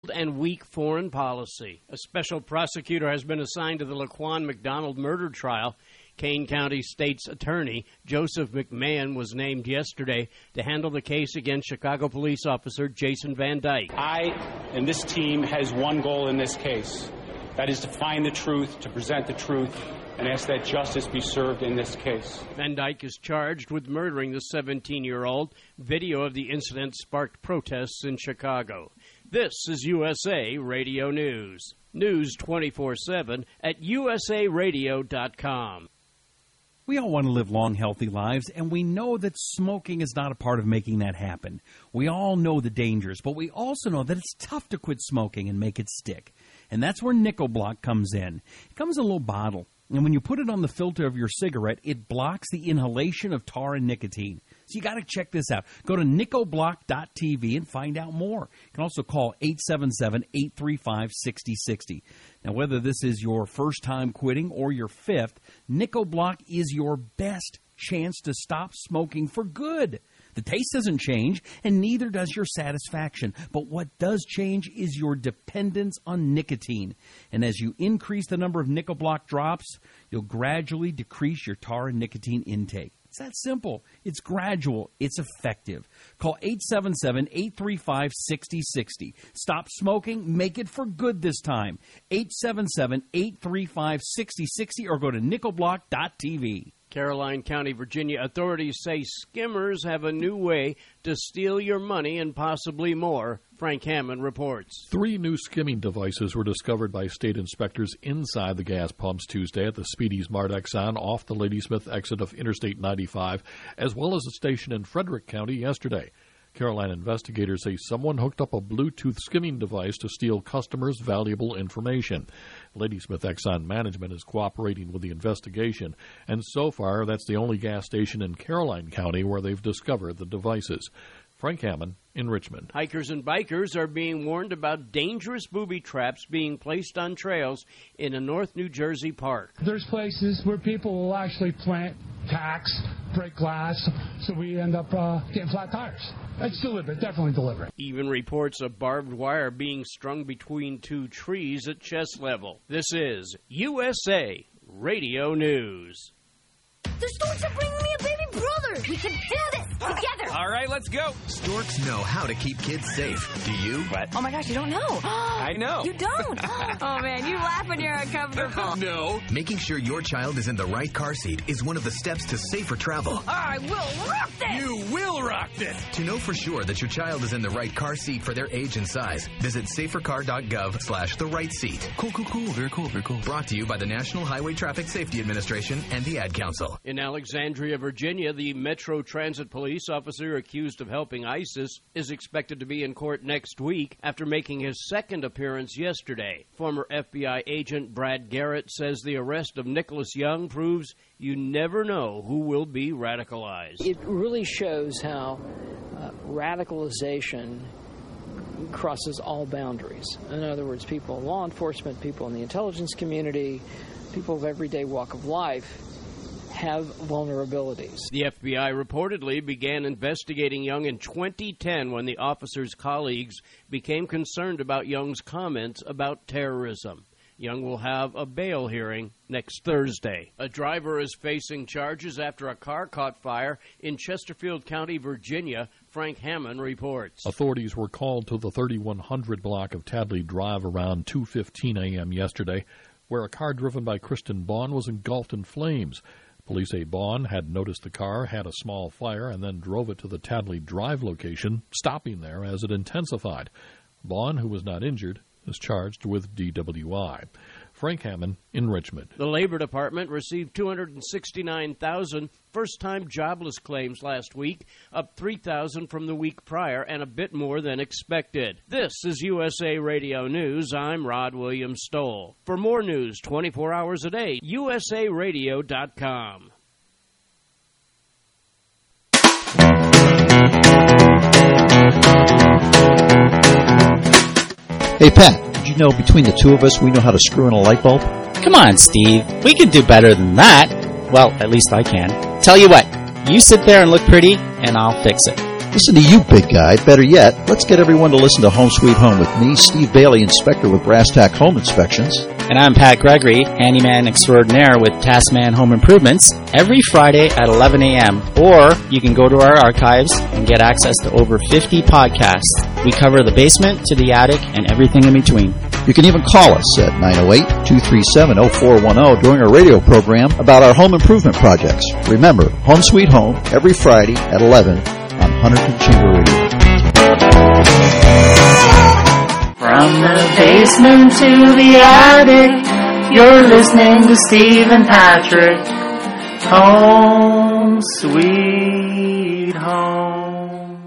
and weak foreign policy. A special prosecutor has been assigned to the Laquan McDonald murder trial. Kane County State's Attorney Joseph McMahon was named yesterday to handle the case against Chicago police officer Jason Van Dyke. I and this team has one goal in this case. That is to find the truth, to present the truth, and ask that justice be served in this case. Van Dyke is charged with murdering the 17-year-old. Video of the incident sparked protests in Chicago. This is USA Radio News. News 24/7 at usaradio.com. We all want to live long, healthy lives, and we know that smoking is not a part of making that happen. We all know the dangers, but we also know that it's tough to quit smoking and make it stick. And that's where NicoBlock comes in. It comes in a little bottle, and when you put it on the filter of your cigarette, it blocks the inhalation of tar and nicotine. So you got to check this out. Go to nicoblock.tv and find out more. You can also call 877-835-6060. Now, whether this is your first time quitting or your fifth, NicoBlock is your best chance to stop smoking for good. The taste doesn't change, and neither does your satisfaction. But what does change is your dependence on nicotine. And as you increase the number of NicoBlock drops, you'll gradually decrease your tar and nicotine intake. It's that simple. It's gradual. It's effective. Call 877-835-6060. Stop smoking. Make it for good this time. 877-835-6060 or go to nicoblock.tv. Caroline County, Virginia authorities say skimmers have a new way to steal your money and possibly more. Frank Hammond reports. 3 new skimming devices were discovered by state inspectors inside the gas pumps Tuesday at the Speedy Smart Exxon off the Ladysmith exit of Interstate 95, as well as a station in Frederick County yesterday. Caroline investigators say someone hooked up a Bluetooth skimming device to steal customers' valuable information. Ladysmith Exxon management is cooperating with the investigation, and so far that's the only gas station in Caroline County where they've discovered the devices. Frank Hammond in Richmond. Hikers and bikers are being warned about dangerous booby traps being placed on trails in a North New Jersey park. There's places where people will actually plant tacks, break glass, so we end up getting flat tires. It's deliberate, definitely deliberate. Even reports of barbed wire being strung between 2 trees at chest level. This is USA Radio News. The Storks are bringing me a baby brother. We can do this together. All right, let's go. Storks know how to keep kids safe. Do you? What? Oh, my gosh, you don't know. I know. You don't? Oh, man, you laugh when you're uncomfortable. No. Making sure your child is in the right car seat is one of the steps to safer travel. I will rock this. You will rock this. To know for sure that your child is in the right car seat for their age and size, visit safercar.gov/the-right-seat. Cool. Very cool. Brought to you by the National Highway Traffic Safety Administration and the Ad Council. In Alexandria, Virginia, the Metro Transit police officer accused of helping ISIS is expected to be in court next week after making his second appearance yesterday. Former FBI agent Brad Garrett says the arrest of Nicholas Young proves you never know who will be radicalized. It really shows how radicalization crosses all boundaries. In other words, people in law enforcement, people in the intelligence community, people of everyday walk of life have vulnerabilities. The FBI reportedly began investigating Young in 2010 when the officer's colleagues became concerned about Young's comments about terrorism. Young will have a bail hearing next Thursday. A driver is facing charges after a car caught fire in Chesterfield County, Virginia. Frank Hammond reports. Authorities were called to the 3100 block of Tadley Drive around 2:15 a.m. yesterday, where a car driven by Kristen Bond was engulfed in flames. Police say Bond had noticed the car had a small fire and then drove it to the Tadley Drive location, stopping there as it intensified. Bond, who was not injured, is charged with DWI. Frank Hammond in Richmond. The Labor Department received 269,000 first-time jobless claims last week, up 3,000 from the week prior and a bit more than expected. This is USA Radio News. I'm Rod Williams Stoll. For more news 24 hours a day, usaradio.com. Hey, Pat, did you know between the two of us, we know how to screw in a light bulb? Come on, Steve. We can do better than that. Well, at least I can. Tell you what, you sit there and look pretty, and I'll fix it. Listen to you, big guy. Better yet, let's get everyone to listen to Home Sweet Home with me, Steve Bailey, inspector with Brass Tack Home Inspections. And I'm Pat Gregory, handyman extraordinaire with Taskman Home Improvements, every Friday at 11 a.m. Or you can go to our archives and get access to over 50 podcasts. We cover the basement to the attic and everything in between. You can even call us at 908-237-0410 during our radio program about our home improvement projects. Remember, Home Sweet Home, every Friday at 11 on Hunterton Chamber Radio. From the basement to the attic, you're listening to Steve and Patrick. Home Sweet Home.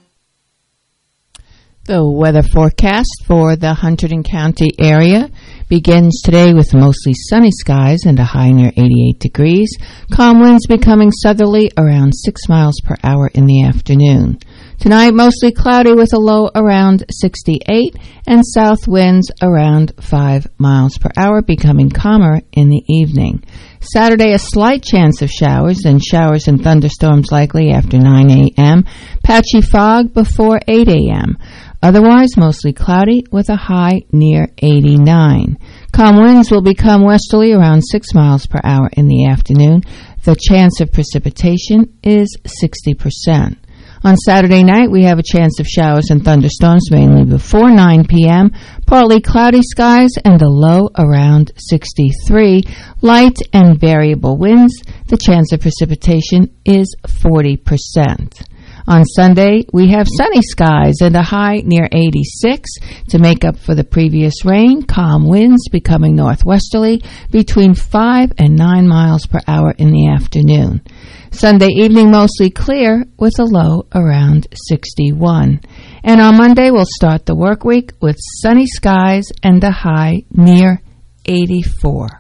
The weather forecast for the Hunterdon County area begins today with mostly sunny skies and a high near 88 degrees. Calm winds becoming southerly around 6 miles per hour in the afternoon. Tonight, mostly cloudy with a low around 68 and south winds around 5 miles per hour, becoming calmer in the evening. Saturday, a slight chance of showers, then showers and thunderstorms likely after 9 a.m., patchy fog before 8 a.m. Otherwise, mostly cloudy with a high near 89. Calm winds will become westerly around 6 miles per hour in the afternoon. The chance of precipitation is 60%. On Saturday night, we have a chance of showers and thunderstorms mainly before 9 p.m., partly cloudy skies and a low around 63. Light and variable winds. The chance of precipitation is 40%. On Sunday, we have sunny skies and a high near 86 to make up for the previous rain. Calm winds becoming northwesterly between 5 and 9 miles per hour in the afternoon. Sunday evening, mostly clear with a low around 61. And on Monday, we'll start the work week with sunny skies and a high near 84.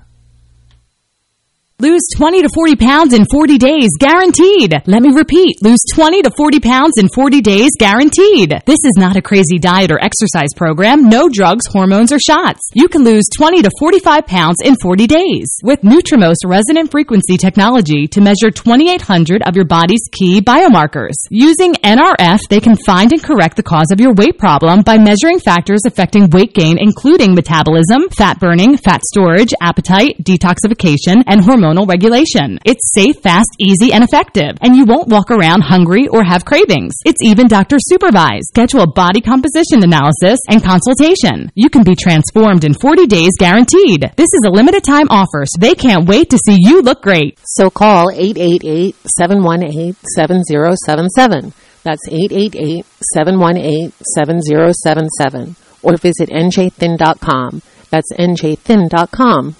Lose 20 to 40 pounds in 40 days, guaranteed. Let me repeat, lose 20 to 40 pounds in 40 days, guaranteed. This is not a crazy diet or exercise program. No drugs, hormones, or shots. You can lose 20 to 45 pounds in 40 days with Nutrimost resonant frequency technology to measure 2,800 of your body's key biomarkers. Using NRF, they can find and correct the cause of your weight problem by measuring factors affecting weight gain, including metabolism, fat burning, fat storage, appetite, detoxification, and hormonal regulation. It's safe, fast, easy, and effective, and you won't walk around hungry or have cravings. It's even doctor supervised. Schedule a body composition analysis and consultation. You can be transformed in 40 days guaranteed. This is a limited time offer, so they can't wait to see you look great. So call 888-718-7077. That's 888-718-7077. Or visit njthin.com. That's njthin.com.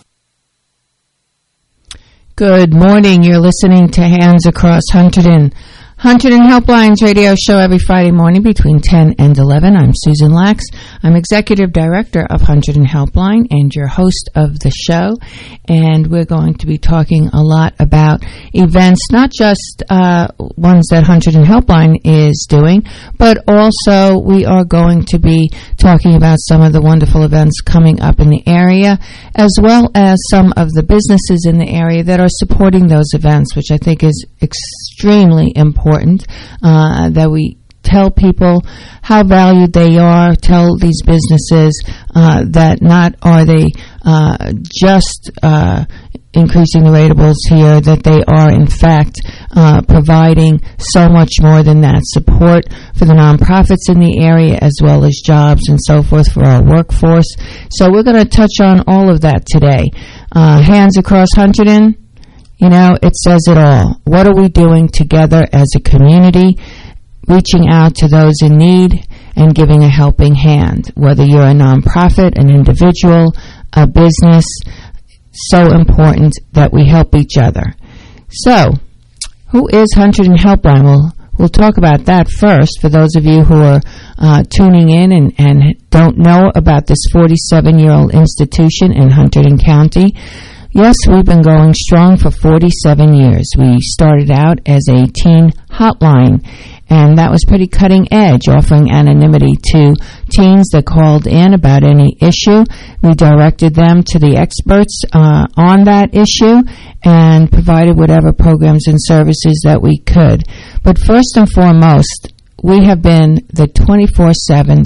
Good morning. You're listening to Hands Across Hunterdon. Hunterdon Helplines radio show every Friday morning between 10 and 11. I'm Susan Lax. I'm Executive Director of Hunterdon Helpline and your host of the show. And we're going to be talking a lot about events, not just ones that Hunterdon Helpline is doing, but also we are going to be talking about some of the wonderful events coming up in the area, as well as some of the businesses in the area that are supporting those events, which I think is extremely important. That we tell people how valued they are, tell these businesses that not are they just increasing the ratables here, that they are in fact providing so much more than that. Support for the nonprofits in the area as well as jobs and so forth for our workforce. So we're going to touch on all of that today. Hands Across Hunterdon. You know, it says it all. What are we doing together as a community, reaching out to those in need and giving a helping hand? Whether you're a nonprofit, an individual, a business, so important that we help each other. So, who is Hunterdon Helpline? We'll talk about that first for those of you who are tuning in and don't know about this 47-year-old institution in Hunterdon County. Yes, we've been going strong for 47 years. We started out as a teen hotline, and that was pretty cutting edge, offering anonymity to teens that called in about any issue. We directed them to the experts on that issue and provided whatever programs and services that we could. But first and foremost, we have been the 24/7,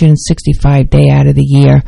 365 day out of the year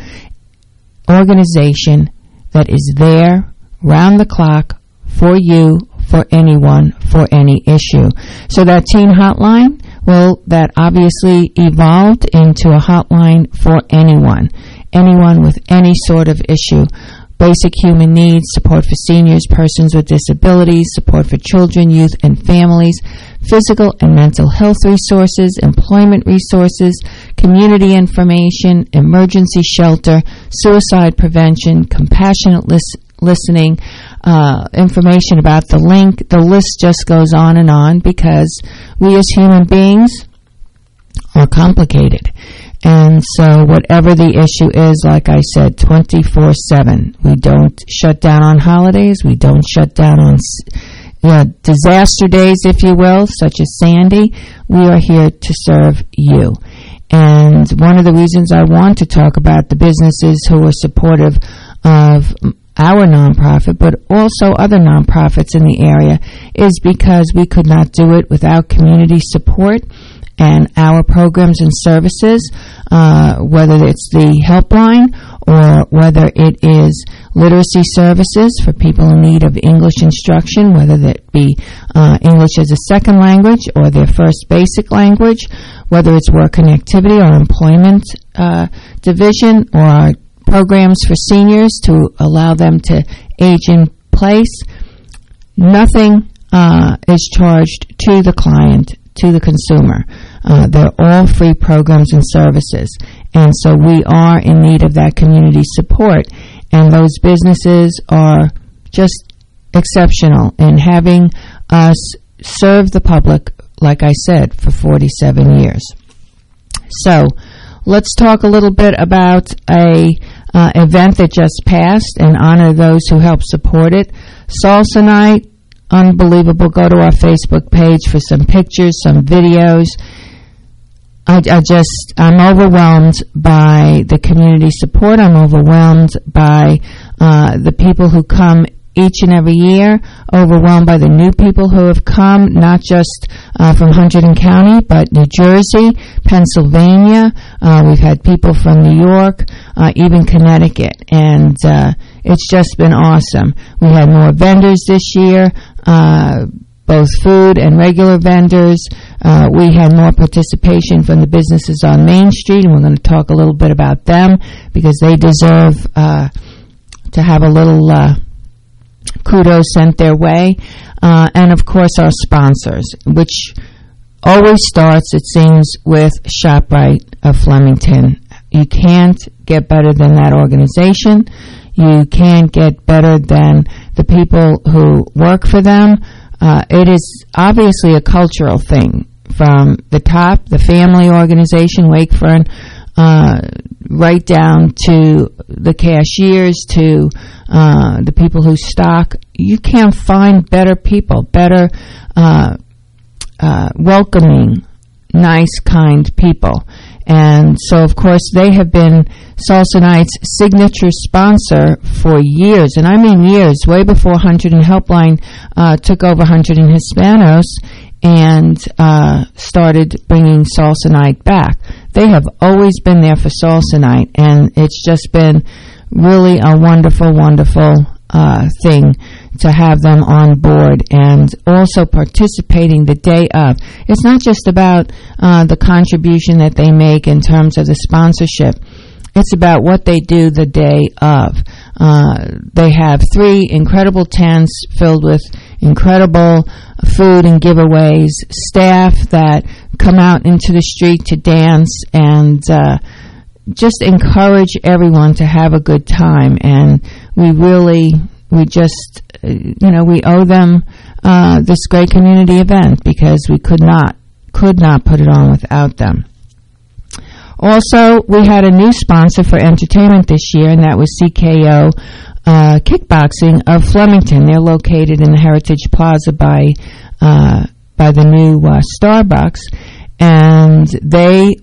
organization that is there round the clock for you, for anyone, for any issue. So that teen hotline, well, that obviously evolved into a hotline for anyone with any sort of issue. Basic human needs, support for seniors, persons with disabilities, support for children, youth, and families, physical and mental health resources, employment resources, community information, emergency shelter, suicide prevention, compassionate listening, information about the link. The list just goes on because we as human beings are complicated. And so whatever the issue is, like I said, 24/7. We don't shut down on holidays. We don't shut down on disaster days, if you will, such as Sandy. We are here to serve you. And one of the reasons I want to talk about the businesses who are supportive of our nonprofit, but also other nonprofits in the area, is because we could not do it without community support and our programs and services, whether it's the helpline or whether it is literacy services for people in need of English instruction, whether that be English as a second language or their first basic language, whether it's work connectivity or employment division, or our programs for seniors to allow them to age in place. Nothing is charged to the client, to the consumer. They're all free programs and services. And so we are in need of that community support. And those businesses are just exceptional in having us serve the public, like I said, for 47 years. So let's talk a little bit about a event that just passed and honor those who helped support it. Salsa Night, unbelievable. Go to our Facebook page for some pictures, some videos. I'm overwhelmed by the community support. I'm overwhelmed by the people who come each and every year, overwhelmed by the new people who have come, not just from Hunterdon County, but New Jersey, Pennsylvania. We've had people from New York, even Connecticut, and it's just been awesome. We had more vendors this year, both food and regular vendors. We had more participation from the businesses on Main Street, and we're going to talk a little bit about them because they deserve to have a little kudos sent their way. And, of course, our sponsors, which always starts, it seems, with ShopRite of Flemington. You can't get better than that organization. You can't get better than the people who work for them. It is obviously a cultural thing from the top, the family organization, Wakefern, right down to the cashiers, to the people who stock. You can't find better people, better welcoming, nice, kind people. And so, of course, they have been Salsa Night's signature sponsor for years, and I mean years, way before Hunterdon Helpline took over Hunterdon Hispanos and started bringing Salsa Night back. They have always been there for Salsa Night, and it's just been really a wonderful, wonderful thing to have them on board and also participating the day of. It's not just about the contribution that they make in terms of the sponsorship. It's about what they do the day of. They have 3 incredible tents filled with incredible food and giveaways, staff that come out into the street to dance and just encourage everyone to have a good time. And we owe them this great community event because we could not put it on without them. Also, we had a new sponsor for entertainment this year, and that was CKO Kickboxing of Flemington. They're located in the Heritage Plaza by the new Starbucks, and they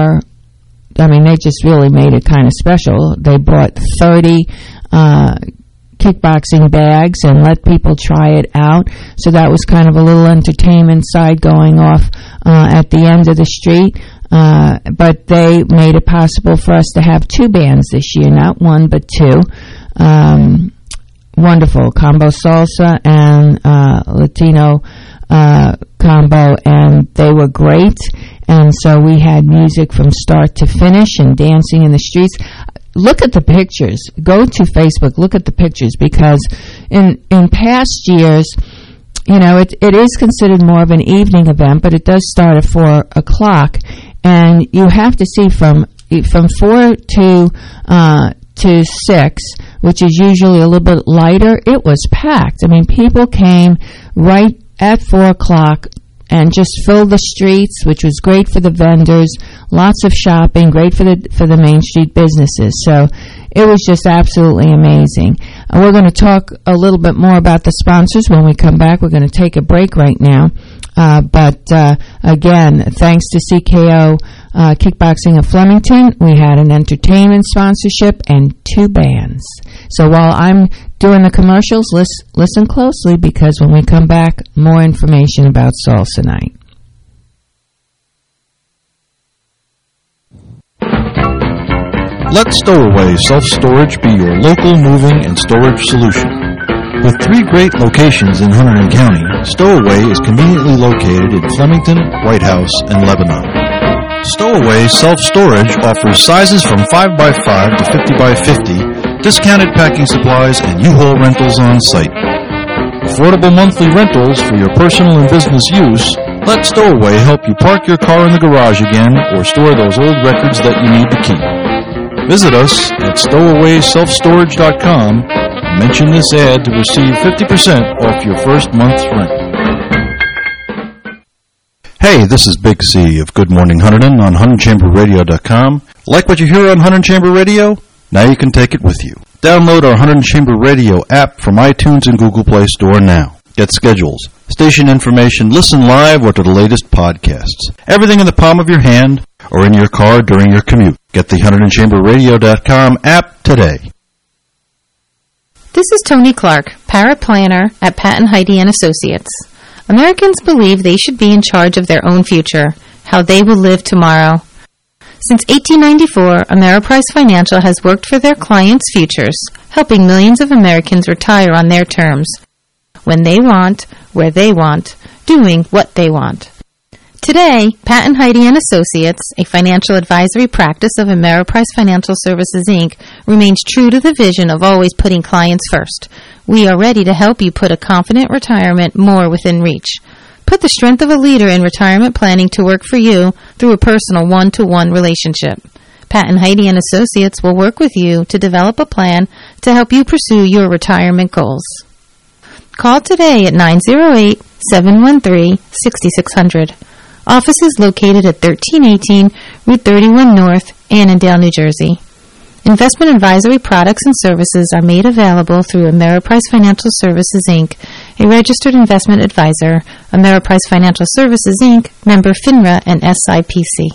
just really made it kind of special. They brought 30 kickboxing bags and let people try it out. So that was kind of a little entertainment side going off at the end of the street. But they made it possible for us to have 2 bands this year, not 1 but 2. Wonderful combo salsa and Latino combo, and they were great. And so we had music from start to finish and dancing in the streets. Look at the pictures. Go to Facebook. Look at the pictures, because in past years, it is considered more of an evening event, but it does start at 4 o'clock, and you have to see from 4 to 6, which is usually a little bit lighter. It was packed. I mean, people came right at 4 o'clock and just filled the streets, which was great for the vendors. Lots of shopping, great for the Main Street businesses. So it was just absolutely amazing. We're going to talk a little bit more about the sponsors when we come back. We're going to take a break right now. But again, thanks to CKO Kickboxing of Flemington, we had an entertainment sponsorship and 2 bands. So while I'm doing the commercials, listen closely, because when we come back, more information about Salsa Night. Let Stowaway Self-Storage be your local moving and storage solution. With 3 great locations in Hunterdon County, Stowaway is conveniently located in Flemington, White House, and Lebanon. Stowaway Self-Storage offers sizes from 5x5 to 50x50, discounted packing supplies, and U-Haul rentals on site. Affordable monthly rentals for your personal and business use. Let Stowaway help you park your car in the garage again or store those old records that you need to keep. Visit us at stowawayselfstorage.com. Mention this ad to receive 50% off your first month's rent. Hey, this is Big C of Good Morning Hunterdon on HunterdonChamberRadio.com. Like what you hear on Hunterdon Chamber Radio? Now you can take it with you. Download our Hunterdon Chamber Radio app from iTunes and Google Play Store now. Get schedules, station information, listen live, or to the latest podcasts. Everything in the palm of your hand or in your car during your commute. Get the HunterdonChamberRadio.com app today. This is Tony Clark, paraplanner at Pat and Heidi and Associates. Americans believe they should be in charge of their own future, how they will live tomorrow. Since 1894, Ameriprise Financial has worked for their clients' futures, helping millions of Americans retire on their terms, when they want, where they want, doing what they want. Today, Pat and Heidi and Associates, a financial advisory practice of Ameriprise Financial Services, Inc., remains true to the vision of always putting clients first. We are ready to help you put a confident retirement more within reach. Put the strength of a leader in retirement planning to work for you through a personal one-to-one relationship. Pat and Heidi and Associates will work with you to develop a plan to help you pursue your retirement goals. Call today at 908-713-6600. Office is located at 1318 Route 31 North, Annandale, New Jersey. Investment advisory products and services are made available through Ameriprise Financial Services, Inc., a registered investment advisor. Ameriprise Financial Services, Inc., member FINRA and SIPC.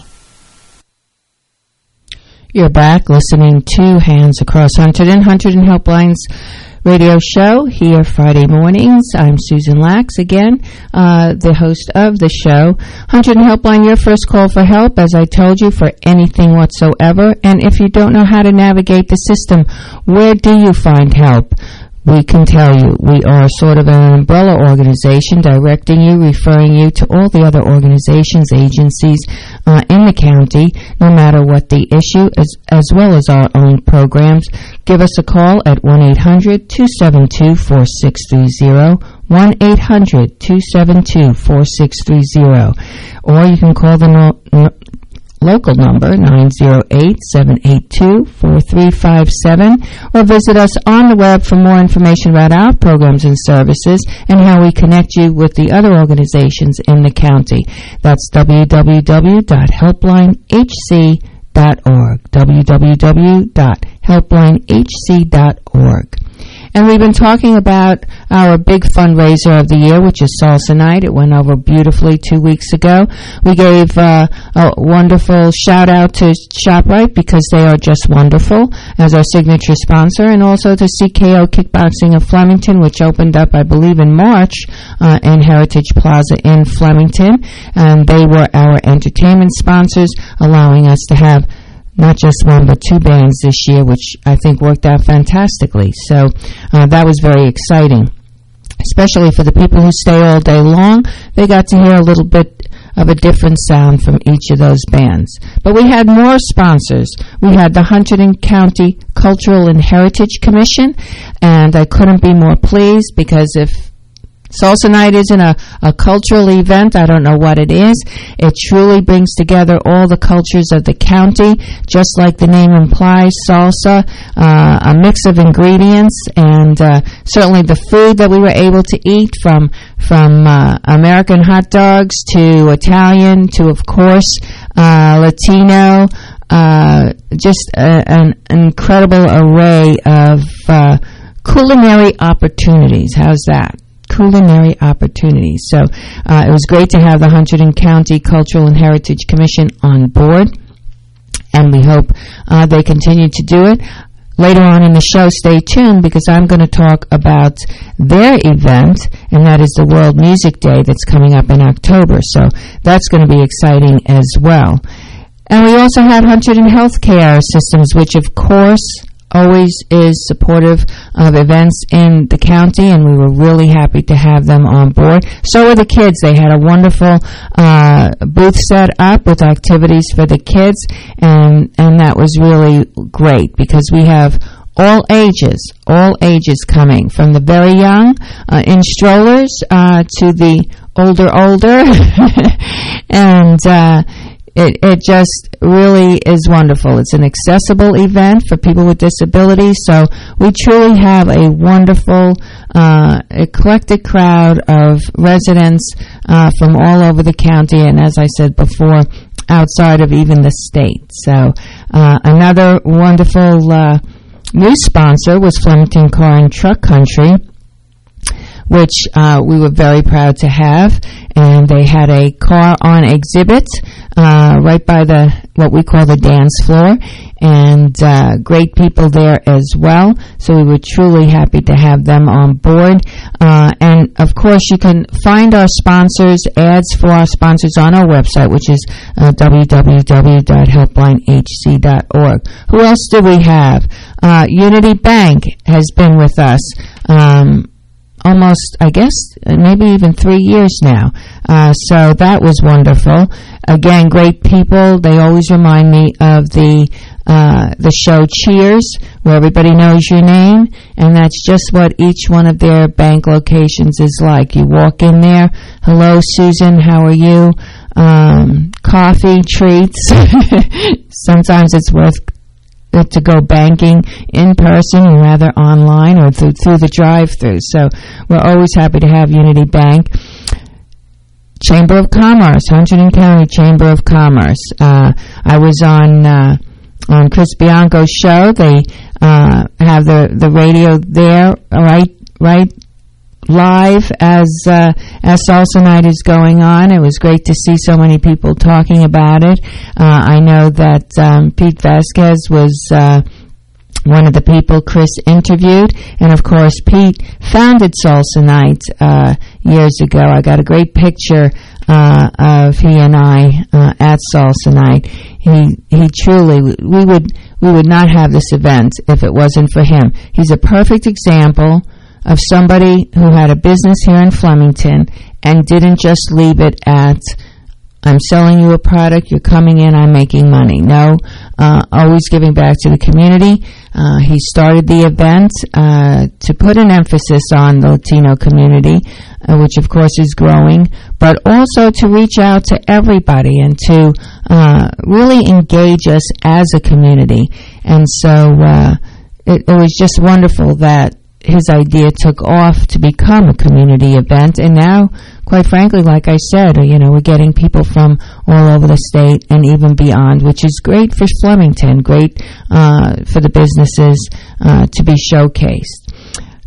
You're back listening to Hands Across Hunterdon Helplines radio show here Friday mornings. I'm Susan Lax again, the host of the show. Hunterdon Helpline, your first call for help, as I told you, for anything whatsoever. And if you don't know how to navigate the system, where do you find help? We can tell you. We are sort of an umbrella organization directing you, referring you to all the other organizations, agencies in the county, no matter what the issue, as well as our own programs. Give us a call at 1-800-272-4630, 1-800-272-4630. Or you can call the local number, 908-782-4357, or visit us on the web for more information about our programs and services and how we connect you with the other organizations in the county. That's www.helplinehc.org, www.helplinehc.org. And we've been talking about our big fundraiser of the year, which is Salsa Night. It went over beautifully 2 weeks ago. We gave a wonderful shout out to ShopRite because they are just wonderful as our signature sponsor, and also to CKO Kickboxing of Flemington, which opened up, I believe, in March in Heritage Plaza in Flemington. And they were our entertainment sponsors, allowing us to have not just one but two bands this year, which I think worked out fantastically. So that was very exciting, especially for the people who stay all day long. They got to hear a little bit of a different sound from each of those bands. But we had more sponsors. We had the Hunterdon County Cultural and Heritage Commission, and I couldn't be more pleased, because if Salsa Night isn't a cultural event, I don't know what it is. It truly brings together all the cultures of the county, just like the name implies, salsa, a mix of ingredients, and certainly the food that we were able to eat, from American hot dogs to Italian to, of course, Latino, just an incredible array of culinary opportunities. How's that? Culinary opportunities. So it was great to have the Hunterdon County Cultural and Heritage Commission on board, and we hope they continue to do it. Later on in the show, stay tuned, because I'm going to talk about their event, and that is the World Music Day that's coming up in October. So that's going to be exciting as well. And we also had Hunterdon Healthcare Systems, which of course always is supportive of events in the county, and we were really happy to have them on board. So were the kids. They had a wonderful booth set up with activities for the kids, and that was really great, because we have all ages coming, from the very young in strollers to the older, and it just really is wonderful. It's an accessible event for people with disabilities, so we truly have a wonderful, eclectic crowd of residents from all over the county, and as I said before, outside of even the state. So another wonderful new sponsor was Flemington Car and Truck Country, which we were very proud to have, and they had a car on exhibit right by what we call the dance floor, and great people there as well. So we were truly happy to have them on board. And of course, you can find our sponsors, ads for our sponsors, on our website, which is www.helplinehc.org. Who else do we have? Unity Bank has been with us almost, I guess, maybe even 3 years now. So that was wonderful. Again, great people. They always remind me of the show Cheers, where everybody knows your name, and that's just what each one of their bank locations is like. You walk in there, hello, Susan, how are you? Coffee, treats. Sometimes it's worth to go banking in person and rather online or through the drive-thru. So we're always happy to have Unity Bank. Chamber of Commerce, Hunterdon County Chamber of Commerce. I was on Chris Bianco's show. They have the radio there right live as Salsa Night is going on. It was great to see so many people talking about it. I know that Pete Vasquez was one of the people Chris interviewed, and of course Pete founded Salsa Night years ago. I got a great picture of he and I at Salsa Night. He truly, we would not have this event if it wasn't for him. He's a perfect example of somebody who had a business here in Flemington and didn't just leave it at, I'm selling you a product, you're coming in, I'm making money. No, always giving back to the community. He started the event to put an emphasis on the Latino community, which of course is growing, but also to reach out to everybody and to really engage us as a community. And so it was just wonderful that his idea took off to become a community event, and now, quite frankly, like I said, we're getting people from all over the state and even beyond, which is great for Flemington, great for the businesses to be showcased.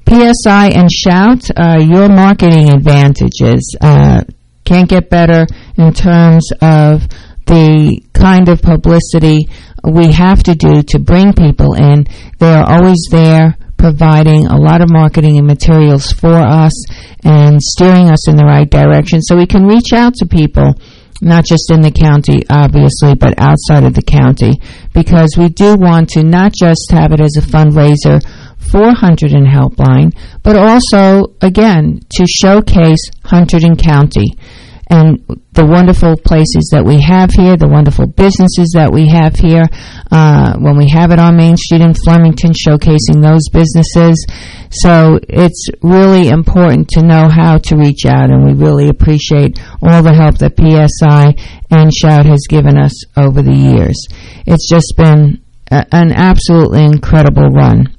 PSI and Shout, your marketing advantages can't get better in terms of the kind of publicity we have to do to bring people in. They are always there providing a lot of marketing and materials for us and steering us in the right direction so we can reach out to people, not just in the county, obviously, but outside of the county, because we do want to not just have it as a fundraiser for Hunterdon Helpline, but also, again, to showcase Hunterdon County and the wonderful places that we have here, the wonderful businesses that we have here. When we have it on Main Street in Flemington, showcasing those businesses. So it's really important to know how to reach out, and we really appreciate all the help that PSI and Shout has given us over the years. It's just been an absolutely incredible run.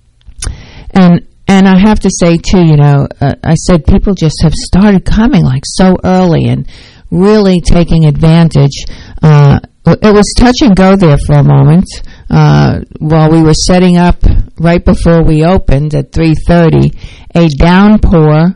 And I have to say, too, I said people just have started coming like so early and really taking advantage. It was touch and go there for a moment while we were setting up right before we opened at 3:30. A downpour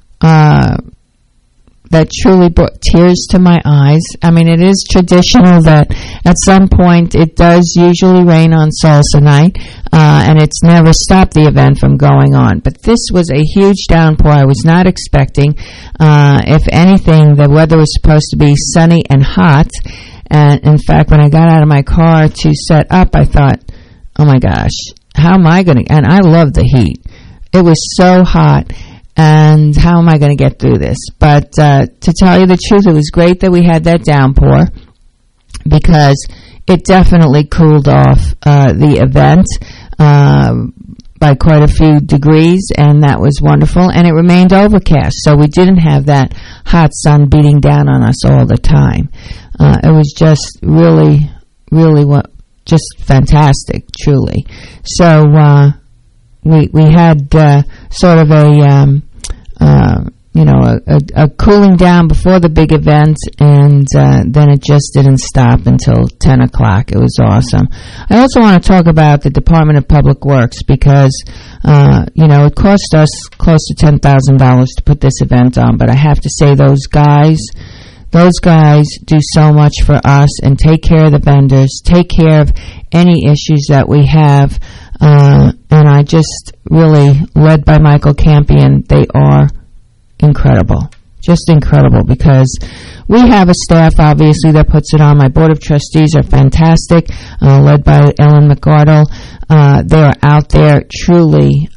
that truly brought tears to my eyes. I mean, it is traditional that at some point it does usually rain on Salsa night, and it's never stopped the event from going on. But this was a huge downpour I was not expecting. If anything, the weather was supposed to be sunny and hot. And in fact, when I got out of my car to set up, I thought, oh my gosh, how am I going to, and I love the heat. It was so hot. And how am I going to get through this? But to tell you the truth, it was great that we had that downpour because it definitely cooled off the event by quite a few degrees, and that was wonderful. And it remained overcast, so we didn't have that hot sun beating down on us all the time. It was just really, really just fantastic, truly. So we had sort of a cooling down before the big event, and then it just didn't stop until 10 o'clock. It was awesome. I also want to talk about the Department of Public Works because, it cost us close to $10,000 to put this event on, but I have to say those guys do so much for us and take care of the vendors, take care of any issues that we have. And I just really, led by Michael Campion, they are incredible. Just incredible, because we have a staff, obviously, that puts it on. My board of trustees are fantastic, led by Ellen McArdle. They are out there truly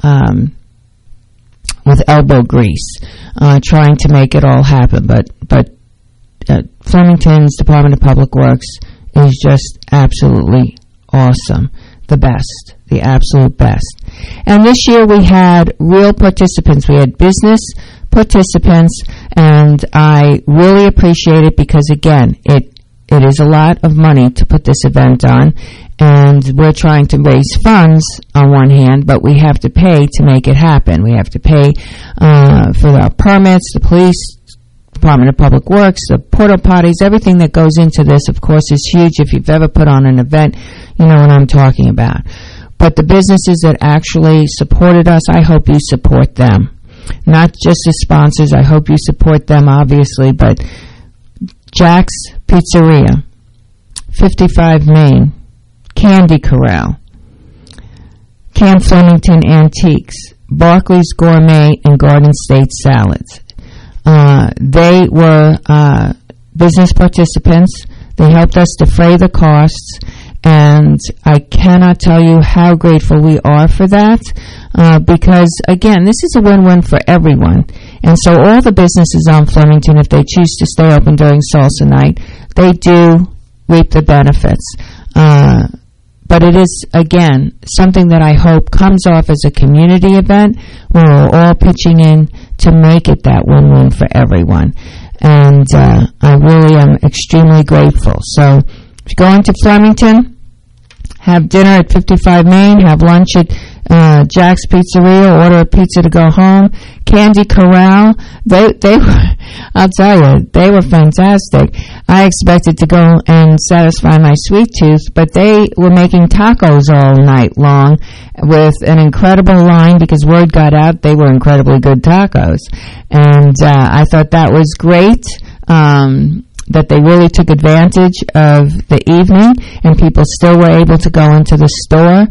with elbow grease, trying to make it all happen. But Flemington's Department of Public Works is just absolutely awesome. The best. The absolute best. And this year we had real participants. We had business participants, and I really appreciate it because, again, it is a lot of money to put this event on, and we're trying to raise funds on one hand, but we have to pay to make it happen. We have to pay for our permits, the police, Department of Public Works, the porta potties, everything that goes into this, of course, is huge. If you've ever put on an event, you know what I'm talking about. But the businesses that actually supported us, I hope you support them. Not just as sponsors, I hope you support them, obviously, but Jack's Pizzeria, 55 Main, Candy Corral, Camp Flemington Antiques, Barclays Gourmet, and Garden State Salads. They were business participants. They helped us defray the costs, and I cannot tell you how grateful we are for that, because, again, this is a win-win for everyone. And so all the businesses on Flemington, if they choose to stay open during Salsa night, they do reap the benefits. But it is, again, something that I hope comes off as a community event where we're all pitching in to make it that win-win for everyone. And I really am extremely grateful. So if you go into Flemington, have dinner at 55 Main, have lunch at Jack's Pizzeria, order a pizza to go home. Candy Corral, they were, I'll tell you, they were fantastic. I expected to go and satisfy my sweet tooth, but they were making tacos all night long with an incredible line because word got out they were incredibly good tacos. And I thought that was great. That they really took advantage of the evening and people still were able to go into the store.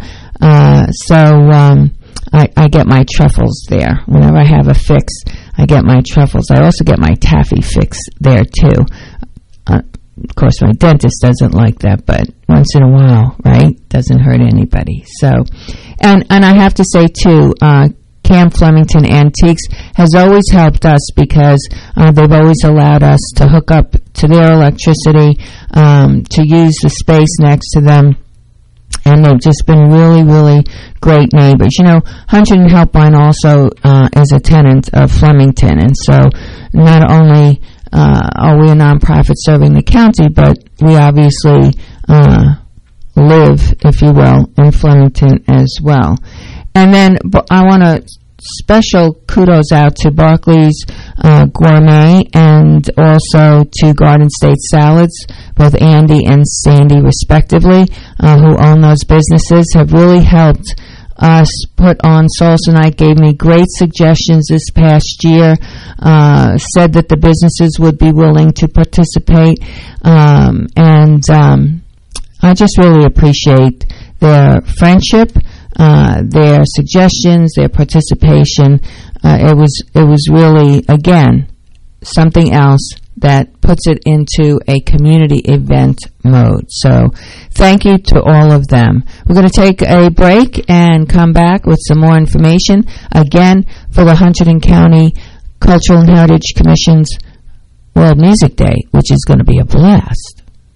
I get my truffles there. Whenever I have a fix, I get my truffles. I also get my taffy fix there too. Of course, my dentist doesn't like that, but once in a while, right? Doesn't hurt anybody. So, and I have to say too, Camp Flemington Antiques has always helped us because they've always allowed us to hook up to their electricity, to use the space next to them. And they've just been really, really great neighbors. You know, Huntington Helpline also is a tenant of Flemington. And so not only are we a nonprofit serving the county, but we obviously live, if you will, in Flemington as well. And then I want to special kudos out to Barclays Gourmet and also to Garden State Salads, both Andy and Sandy respectively, who own those businesses, have really helped us put on Salsa Night, gave me great suggestions this past year, said that the businesses would be willing to participate, and I just really appreciate their friendship, their suggestions, their participation. It was really, again, something else that puts it into a community event mode. So thank you to all of them. We're going to take a break and come back with some more information, again, for the Hunterdon County Cultural and Heritage Commission's World Music Day, which is going to be a blast.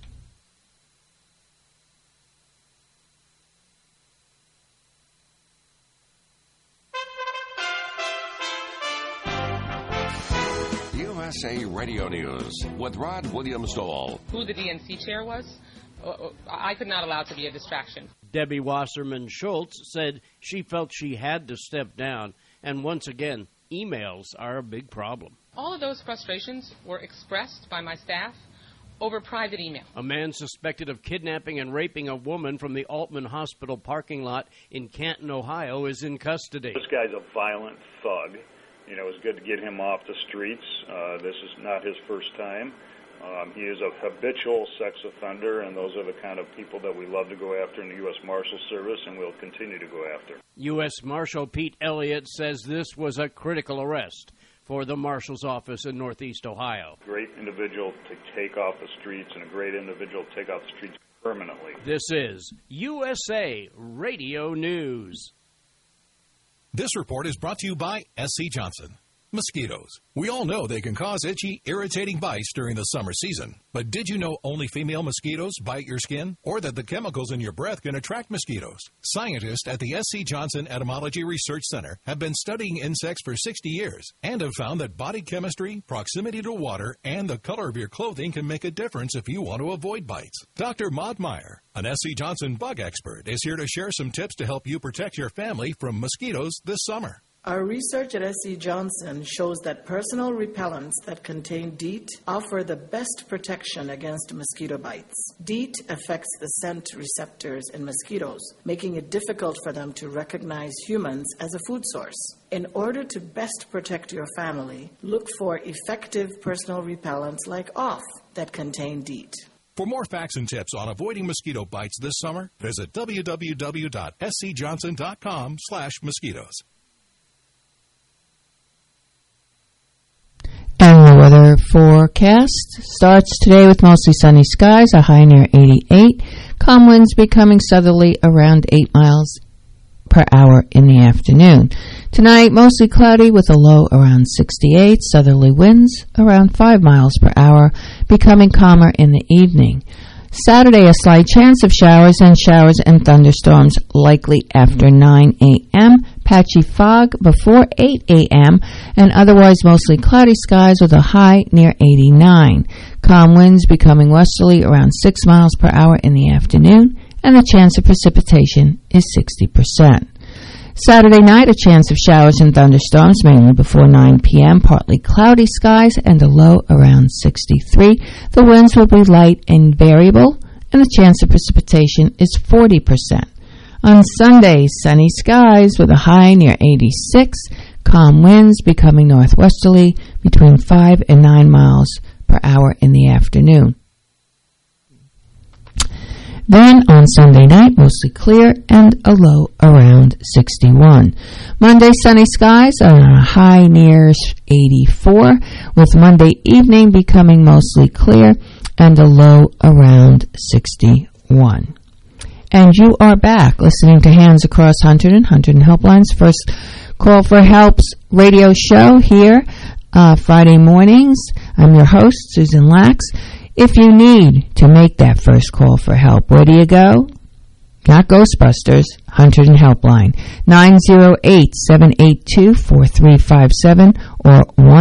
USA Radio News with Rod Williams-Dole. Who the DNC chair was, I could not allow to be a distraction. Debbie Wasserman Schultz said she felt she had to step down, and once again, emails are a big problem. All of those frustrations were expressed by my staff over private email. A man suspected of kidnapping and raping a woman from the Altman Hospital parking lot in Canton, Ohio, is in custody. This guy's a violent thug. You know, it's good to get him off the streets. This is not his first time. He is a habitual sex offender, and those are the kind of people that we love to go after in the U.S. Marshal Service, and we'll continue to go after. U.S. Marshal Pete Elliott says this was a critical arrest for the Marshal's office in Northeast Ohio. Great individual to take off the streets, and a great individual to take off the streets permanently. This is USA Radio News. This report is brought to you by SC Johnson. Mosquitoes. We all know they can cause itchy, irritating bites during the summer season. But did you know only female mosquitoes bite your skin? Or that the chemicals in your breath can attract mosquitoes? Scientists at the SC Johnson Entomology Research Center have been studying insects for 60 years and have found that body chemistry, proximity to water, and the color of your clothing can make a difference if you want to avoid bites. Dr. Maud Meyer, an SC Johnson bug expert, is here to share some tips to help you protect your family from mosquitoes this summer. Our research at SC Johnson shows that personal repellents that contain DEET offer the best protection against mosquito bites. DEET affects the scent receptors in mosquitoes, making it difficult for them to recognize humans as a food source. In order to best protect your family, look for effective personal repellents like OFF that contain DEET. For more facts and tips on avoiding mosquito bites this summer, visit www.scjohnson.com/mosquitoes. And the weather forecast starts today with mostly sunny skies, a high near 88. Calm winds becoming southerly around 8 miles per hour in the afternoon. Tonight, mostly cloudy with a low around 68. Southerly winds around 5 miles per hour, becoming calmer in the evening. Saturday, a slight chance of showers and thunderstorms likely after 9 a.m., patchy fog before 8 a.m., and otherwise mostly cloudy skies with a high near 89. Calm winds becoming westerly around 6 miles per hour in the afternoon, and the chance of precipitation is 60%. Saturday night, a chance of showers and thunderstorms, mainly before 9 p.m., partly cloudy skies, and a low around 63. The winds will be light and variable, and the chance of precipitation is 40%. On Sunday, sunny skies with a high near 86, calm winds becoming northwesterly between 5 and 9 miles per hour in the afternoon. Then on Sunday night, mostly clear and a low around 61. Monday, sunny skies and a high near 84, with Monday evening becoming mostly clear and a low around 61. And you are back listening to Hands Across Hunterdon Helpline's first call for helps radio show here Friday mornings. I'm your host, Susan Lax. If you need to make that first call for help, where do you go? Not Ghostbusters, Hunterdon Helpline, 908-782-4357 or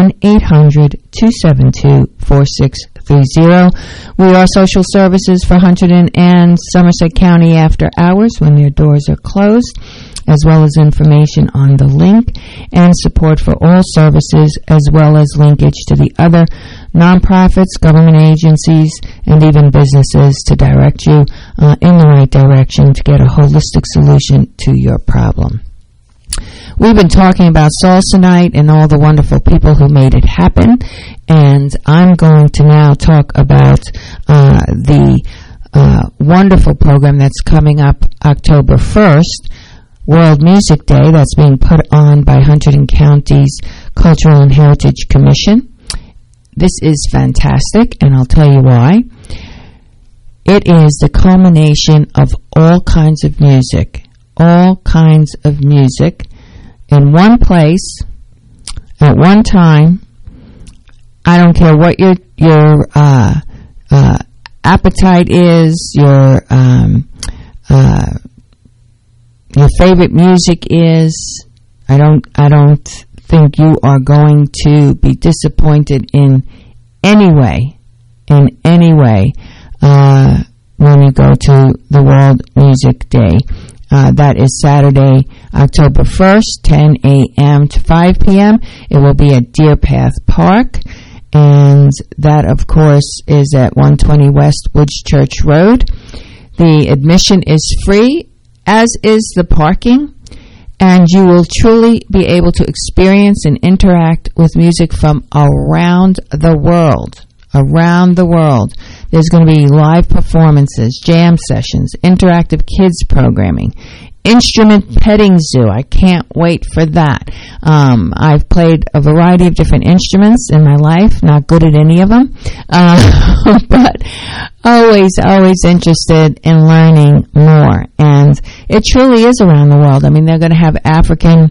1-800-272-4630. We are social services for Hunterdon and Somerset County after hours when their doors are closed, as well as information on the link and support for all services, as well as linkage to the other nonprofits, government agencies, and even businesses to direct you in the right direction to get a holistic solution to your problem. We've been talking about Salsa Night and all the wonderful people who made it happen, and I'm going to now talk about the wonderful program that's coming up October 1st, World Music Day, that's being put on by Hunterdon County's Cultural and Heritage Commission. This is fantastic, and I'll tell you why. It is the culmination of all kinds of music in one place at one time. I don't care what your appetite is, your favorite music is. I don't think you are going to be disappointed in any way when you go to the World Music Day. That is Saturday, October 1st, 10 a.m. to 5 p.m. It will be at Deer Path Park, and that, of course, is at 120 West Woods Church Road. The admission is free, as is the parking, and you will truly be able to experience and interact with music from around the world. There's going to be live performances, jam sessions, interactive kids programming, instrument petting zoo. I can't wait for that. I've played a variety of different instruments in my life, not good at any of them, but always interested in learning more. And it truly is around the world. I mean, they're going to have African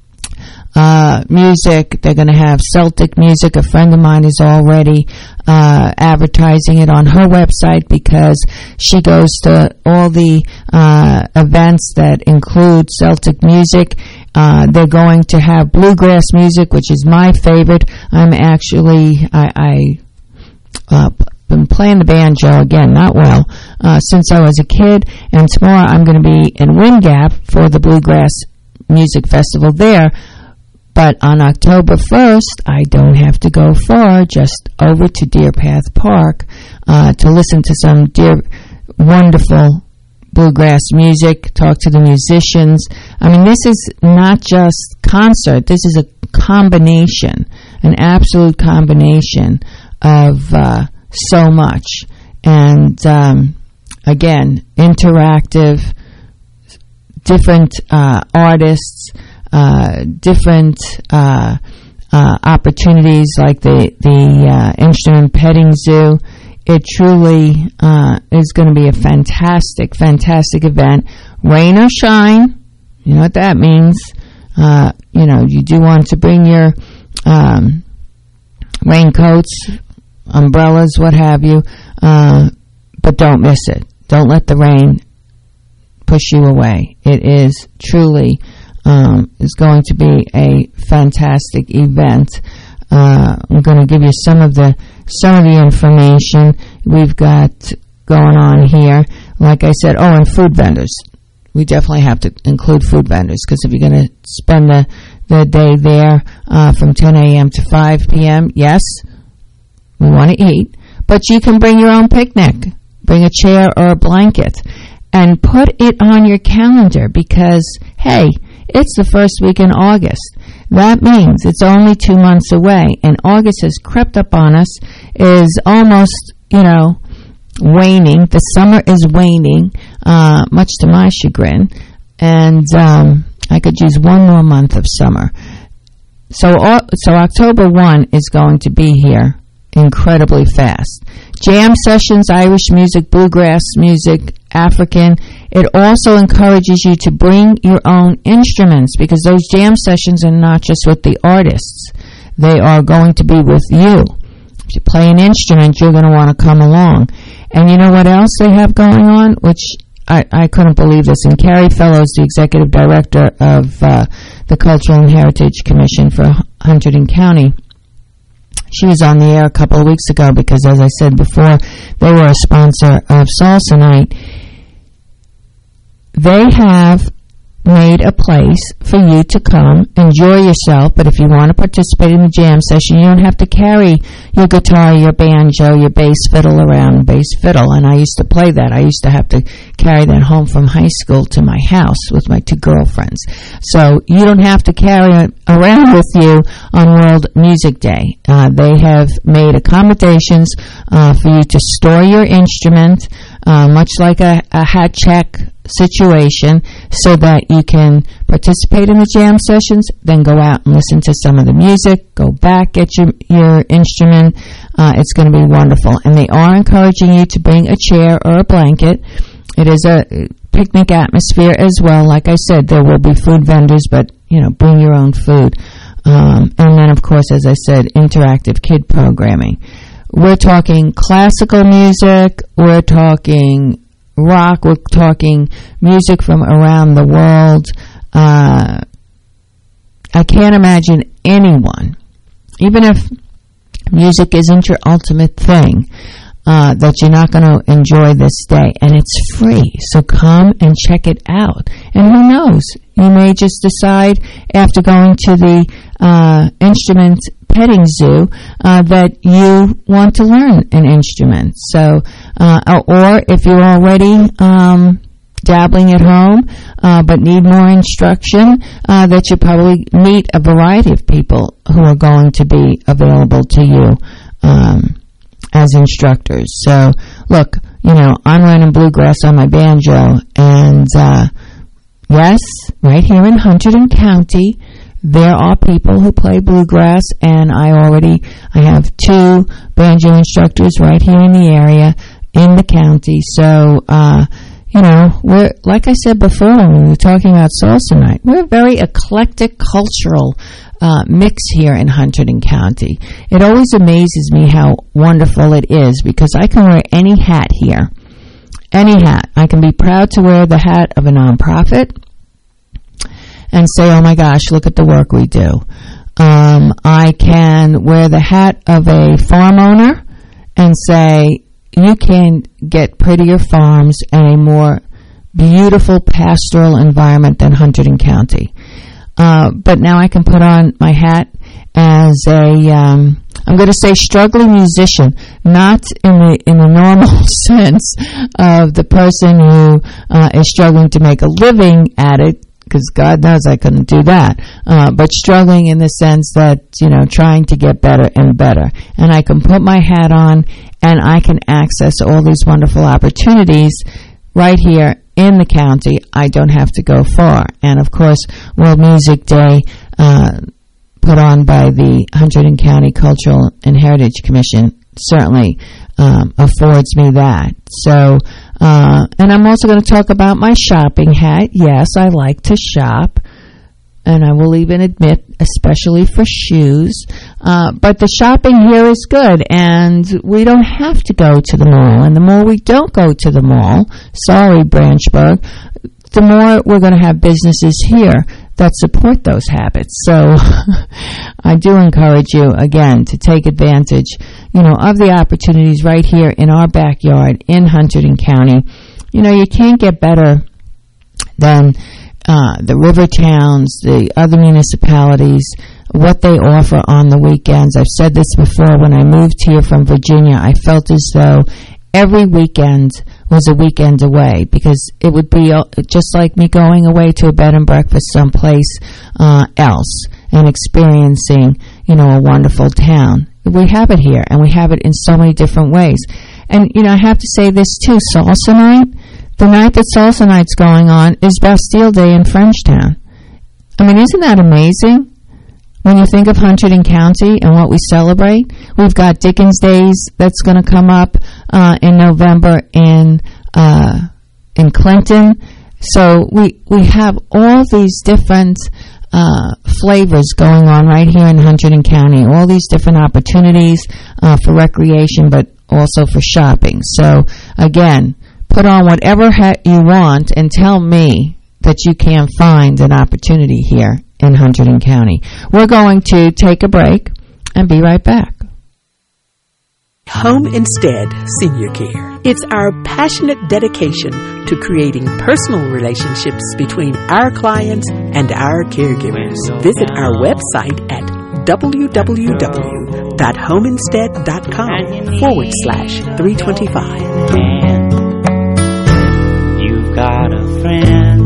music. They're going to have Celtic music. A friend of mine is already advertising it on her website because she goes to all the events that include Celtic music. They're going to have bluegrass music, which is my favorite. I've been playing the banjo, again, not well, since I was a kid, and tomorrow I'm going to be in Wind Gap for the Bluegrass Music Festival there. But on October 1st, I don't have to go far, just over to Deer Path Park to listen to some wonderful bluegrass music, talk to the musicians. I mean, this is not just concert. This is a combination, an absolute combination of so much. And, again, interactive, different artists, different opportunities like the instrument petting zoo. It truly is going to be a fantastic event. Rain or shine, you know what that means. You do want to bring your raincoats, umbrellas, what have you, but don't miss it. Don't let the rain push you away. It is truly is going to be a fantastic event. I'm going to give you some of the information we've got going on here. Like I said, and food vendors. we definitely have to include food vendors, because if you're going to spend the day there from 10 a.m. to 5 p.m., yes, we want to eat, but you can bring your own picnic. Bring a chair or a blanket and put it on your calendar, because, hey, it's the first week in August. That means it's only 2 months away, and August has crept up on us, is almost, waning. The summer is waning, much to my chagrin, and I could use one more month of summer. So October 1 is going to be here incredibly fast. Jam sessions, Irish music, bluegrass music, African. It also encourages you to bring your own instruments, because those jam sessions are not just with the artists. They are going to be with you. If you play an instrument, you're going to want to come along. And you know what else they have going on, which I couldn't believe this. And Carrie Fellows, the executive director of the Cultural and Heritage Commission for Hunterdon County, she was on the air a couple of weeks ago, because, as I said before, they were a sponsor of Salsa Night. They have made a place for you to come, enjoy yourself, but if you want to participate in the jam session, you don't have to carry your guitar, your banjo, your bass fiddle around. Bass fiddle, and I used to play that. I used to have to carry that home from high school to my house with my two girlfriends. So you don't have to carry it around with you on World Music Day. They have made accommodations for you to store your instrument, much like a hat check situation, so that you can participate in the jam sessions, then go out and listen to some of the music, go back, get your instrument. It's going to be wonderful. And they are encouraging you to bring a chair or a blanket. It is a picnic atmosphere as well. Like I said, there will be food vendors, but, bring your own food. And then, of course, as I said, interactive kid programming. We're talking classical music, we're talking rock, we're talking music from around the world. I can't imagine anyone, even if music isn't your ultimate thing, that you're not going to enjoy this day. And it's free, so come and check it out. And who knows, you may just decide after going to the instrument petting zoo that you want to learn an instrument. So, or if you're already dabbling at home but need more instruction, that you probably meet a variety of people who are going to be available to you as instructors. So, look, I'm learning bluegrass on my banjo, and yes, right here in Hunterdon County, there are people who play bluegrass, and I have 2 banjo instructors right here in the area, in the county. So, we're, like I said before when we were talking about Salsa Night, we're a very eclectic cultural mix here in Hunterdon County. It always amazes me how wonderful it is, because I can wear any hat here. Any hat. I can be proud to wear the hat of a nonprofit and say, oh my gosh, look at the work we do. I can wear the hat of a farm owner and say, you can get prettier farms and a more beautiful pastoral environment than Hunterdon County. But now I can put on my hat as I'm going to say struggling musician, not in the normal sense of the person who is struggling to make a living at it, because God knows I couldn't do that, but struggling in the sense that, trying to get better and better. And I can put my hat on, and I can access all these wonderful opportunities right here in the county. I don't have to go far. And, of course, World Music Day, put on by the Hunterdon County Cultural and Heritage Commission, certainly affords me that. So, and I'm also going to talk about my shopping hat. Yes, I like to shop, and I will even admit, especially for shoes. But the shopping here is good, and we don't have to go to the mall. And the more we don't go to the mall, sorry, Branchburg, the more we're going to have businesses here that support those habits. So I do encourage you, again, to take advantage, of the opportunities right here in our backyard in Hunterdon County. You can't get better than the river towns, the other municipalities, what they offer on the weekends. I've said this before. When I moved here from Virginia, I felt as though every weekend was a weekend away, because it would be just like me going away to a bed and breakfast someplace else and experiencing, a wonderful town. We have it here, and we have it in so many different ways. And, I have to say this too, Salsa Night, the night that Salsa Night's going on is Bastille Day in Frenchtown. I mean, isn't that amazing? When you think of Hunterdon County and what we celebrate, we've got Dickens Days that's going to come up in November in Clinton. So we have all these different flavors going on right here in Hunterdon County, all these different opportunities for recreation, but also for shopping. So, again, put on whatever hat you want and tell me that you can't find an opportunity here in Hunterdon County. We're going to take a break and be right back. Home Instead Senior Care. It's our passionate dedication to creating personal relationships between our clients and our caregivers. Visit our website at www.homeinstead.com/325. You've got a friend.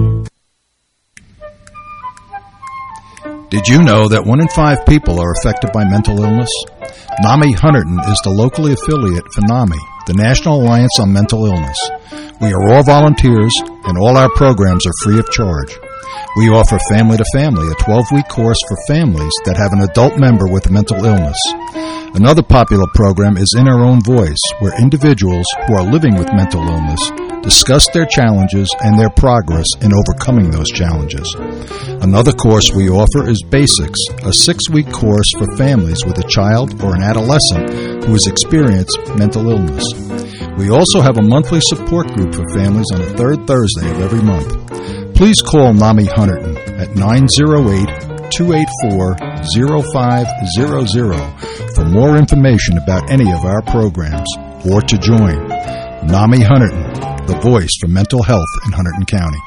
Did you know that 1 in 5 people are affected by mental illness? NAMI Hunterdon is the locally affiliate for NAMI, the National Alliance on Mental Illness. We are all volunteers, and all our programs are free of charge. We offer Family to Family, a 12-week course for families that have an adult member with a mental illness. Another popular program is In Our Own Voice, where individuals who are living with mental illness discuss their challenges and their progress in overcoming those challenges. Another course we offer is Basics, a 6-week course for families with a child or an adolescent who has experienced mental illness. We also have a monthly support group for families on the third Thursday of every month. Please call NAMI Hunterdon at 908-284-0500 for more information about any of our programs or to join. NAMI Hunterdon, the voice for mental health in Hunterdon County.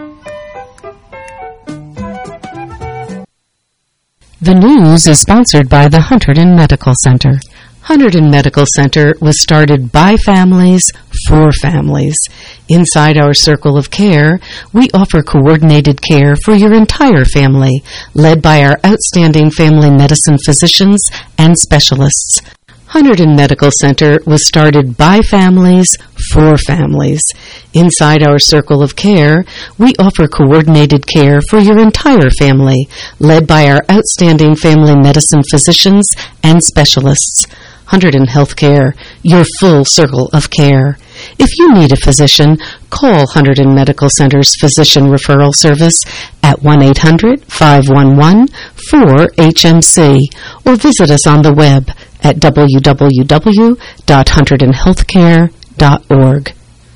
The news is sponsored by the Hunterdon Medical Center. Hunterdon Medical Center was started by families for families. Inside our circle of care, we offer coordinated care for your entire family, led by our outstanding family medicine physicians and specialists. Hunterdon Medical Center was started by families for families. Inside our circle of care, we offer coordinated care for your entire family, led by our outstanding family medicine physicians and specialists. Hunterdon Healthcare, your full circle of care. If you need a physician, call Hunterdon Medical Center's Physician Referral Service at 1-800-511-4HMC or visit us on the web at www.hunterdonhealthcare.org.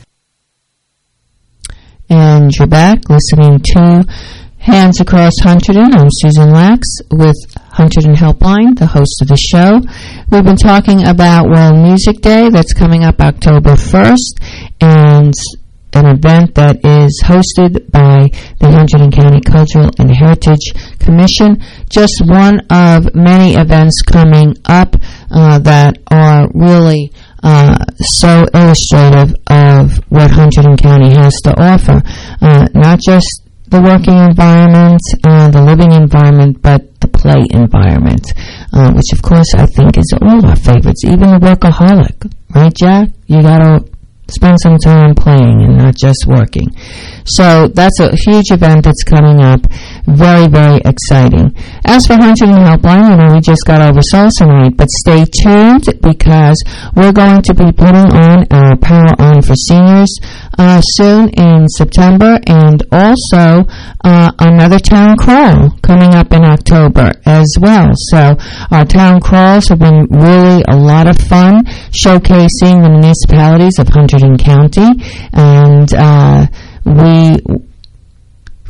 And you're back listening to Hands Across Hunterdon. I'm Susan Lax with Hunterdon Helpline, the host of the show. We've been talking about World Music Day that's coming up October 1st, and an event that is hosted by the Hunterdon County Cultural and Heritage Commission. Just one of many events coming up that are really so illustrative of what Hunterdon County has to offer. Not just the working environment, the living environment, but the play environment, which of course I think is all our favorites, even the workaholic. Right, Jack? You gotta spend some time playing and not just working. So that's a huge event that's coming up. Very, very exciting. As for Hunterdon Helpline, we just got over Salsa Night, but stay tuned because we're going to be putting on our Power On for Seniors soon in September, and also another town crawl coming up in October as well. So our town crawls have been really a lot of fun, showcasing the municipalities of Hunterdon County, and we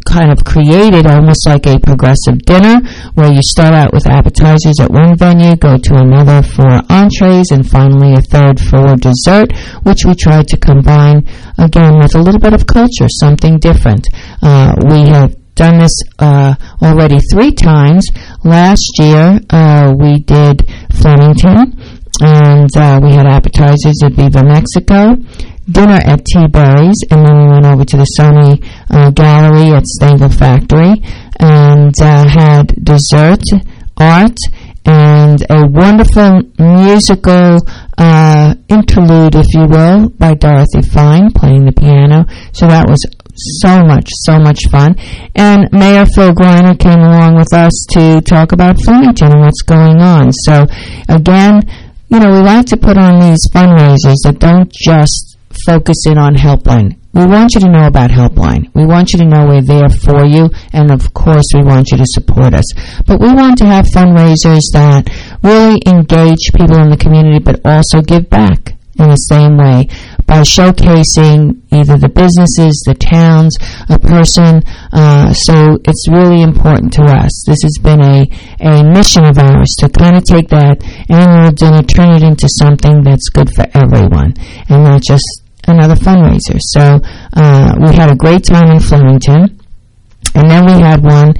kind of created almost like a progressive dinner where you start out with appetizers at one venue, go to another for entrees, and finally a third for dessert, which we tried to combine again with a little bit of culture, something different. We have done this already 3 times. Last year we did Flemington, and we had appetizers at Viva Mexico, dinner at T-Berry's, and then we went over to the Sony Gallery at Stengel Factory and had dessert, art, and a wonderful musical interlude, if you will, by Dorothy Fine playing the piano. So that was so much fun. And Mayor Phil Greiner came along with us to talk about Flemington and what's going on. So again, we like to put on these fundraisers that don't just focus in on Helpline. We want you to know about Helpline. We want you to know we're there for you, and of course we want you to support us. But we want to have fundraisers that really engage people in the community but also give back in the same way by showcasing either the businesses, the towns, a person. So it's really important to us. This has been a mission of ours to kind of take that annual dinner, turn it into something that's good for everyone and not just another fundraiser. So we had a great time in Flemington, and then we had one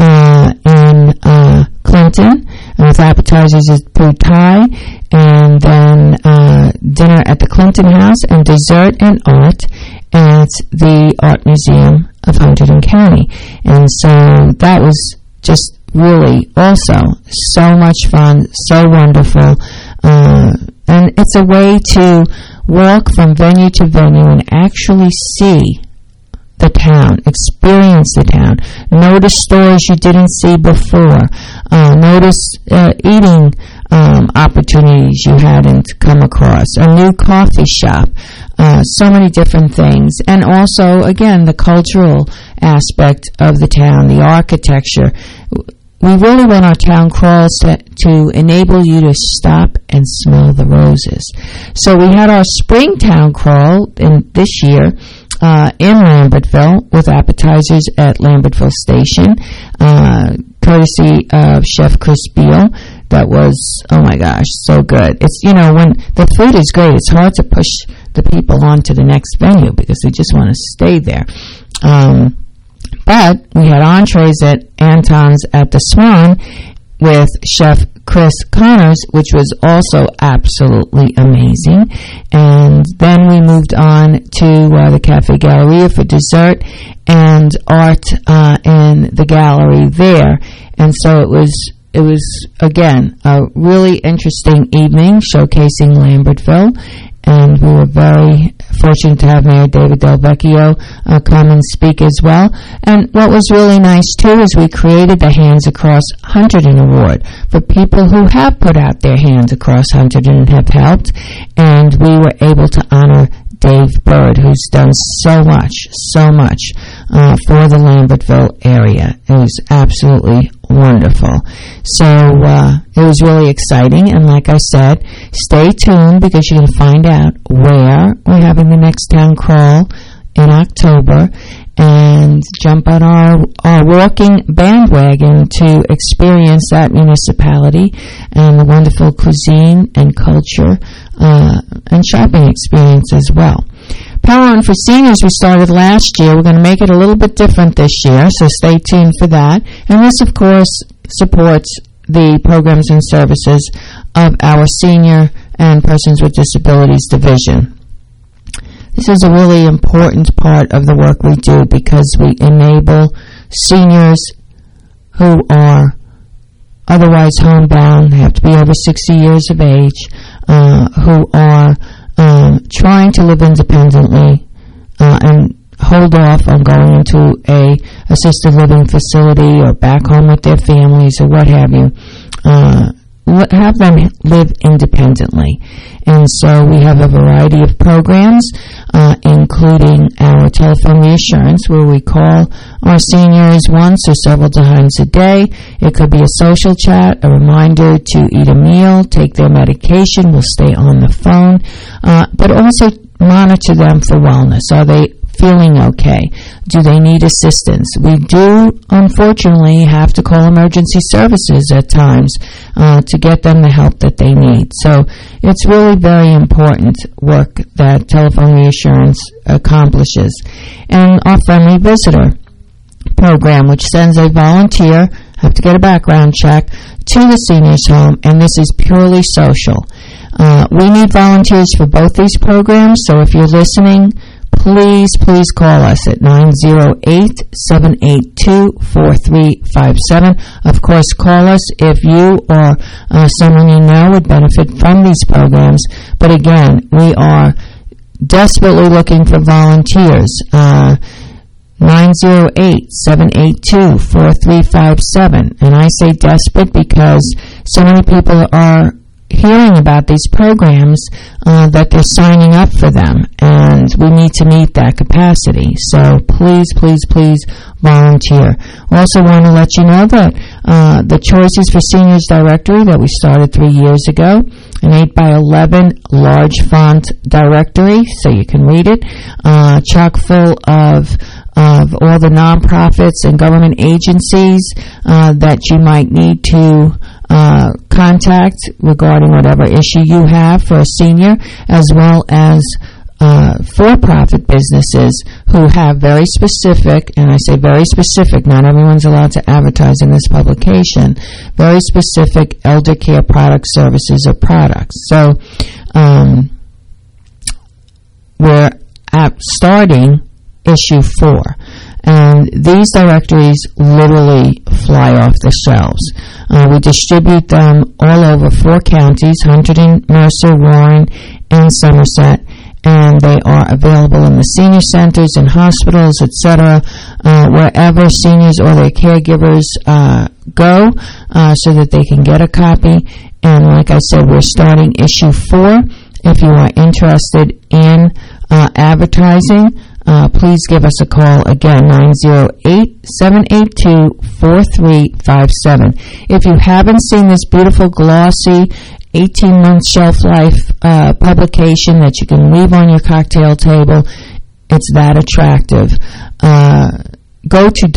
in Clinton with appetizers at Poo Thai, and then dinner at the Clinton House, and dessert and art at the Art Museum of Hunterdon County. And so that was just really also so much fun, so wonderful, and it's a way to walk from venue to venue and actually see the town, experience the town, notice stores you didn't see before, notice eating opportunities you hadn't come across, a new coffee shop, so many different things, and also, again, the cultural aspect of the town, the architecture. We really want our town crawls to enable you to stop and smell the roses. So we had our spring town crawl this year in Lambertville with appetizers at Lambertville Station, courtesy of Chef Chris Beal. That was, oh my gosh, so good. It's, when the food is great, it's hard to push the people on to the next venue because they just want to stay there. But we had entrees at Anton's at the Swan with Chef Chris Connors, which was also absolutely amazing. And then we moved on to the Cafe Galleria for dessert and art in the gallery there. And so it was again a really interesting evening showcasing Lambertville. And we were very fortunate to have Mayor David Del Vecchio come and speak as well. And what was really nice, too, is we created the Hands Across Hunterdon Award for people who have put out their hands across Hunterdon and have helped. And we were able to honor Dave Bird, who's done so much for the Lambertville area. It was absolutely wonderful. So it was really exciting, and like I said, stay tuned because you're going to find out where we're having the next town crawl in October, and jump on our walking bandwagon to experience that municipality and the wonderful cuisine and culture and shopping experience as well. Power On for Seniors we started last year. We're going to make it a little bit different this year, so stay tuned for that. And this, of course, supports the programs and services of our Senior and Persons with Disabilities Division. This is a really important part of the work we do because we enable seniors who are otherwise homebound, they have to be over 60 years of age, who are trying to live independently and hold off on going into a assisted living facility or back home with their families or what have you. Have them live independently. And so we have a variety of programs, including our telephone reassurance, where we call our seniors once or several times a day. It could be a social chat, a reminder to eat a meal, take their medication. We'll stay on the phone, but also monitor them for wellness. Are they feeling okay? Do they need assistance? We do, unfortunately, have to call emergency services at times to get them the help that they need. So it's really very important work that Telephone Reassurance accomplishes. And our Friendly Visitor program, which sends a volunteer, have to get a background check, to the senior's home, and this is purely social. We need volunteers for both these programs, so if you're listening, please call us at 908-782-4357. Of course, call us if you or someone you know would benefit from these programs. But again, we are desperately looking for volunteers. 908-782-4357. And I say desperate because so many people are hearing about these programs that they're signing up for them, and we need to meet that capacity. So please volunteer. Also want to let you know that the Choices for Seniors directory that we started 3 years ago, an 8x11 large font directory, so you can read it, chock full of all the nonprofits and government agencies that you might need to contact regarding whatever issue you have for a senior, as well as for-profit businesses who have very specific, and I say very specific, not everyone's allowed to advertise in this publication, very specific elder care product services or products. So we're starting issue 4. And these directories literally fly off the shelves. We distribute them all over 4 counties, Hunterdon, Mercer, Warren, and Somerset. And they are available in the senior centers and hospitals, etc., wherever seniors or their caregivers go, so that they can get a copy. And like I said, we're starting issue 4. If you are interested in advertising, please give us a call again, 908-782-4357. If you haven't seen this beautiful glossy 18-month shelf life publication that you can leave on your cocktail table, it's that attractive. Go to